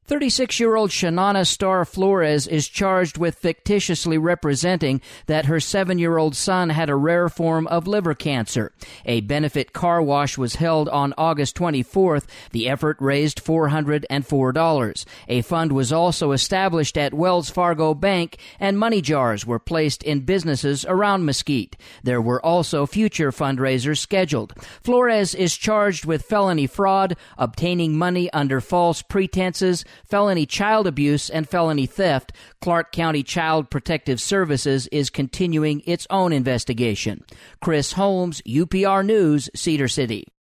36-year-old Shanana Starr Flores is charged with fictitiously representing that her 7-year-old son had a rare form of liver cancer. A benefit car wash was held on August 24th. The effort raised $404. A fund was also established at Wells Fargo Bank, and money jars were placed in businesses around Mesquite. There were also future fundraisers scheduled. Flores is charged with felony fraud, obtaining money under false pretenses, felony child abuse, and felony theft. Clark County Child Protective Services is continuing its own investigation. Chris Holmes, UPR News, Cedar City.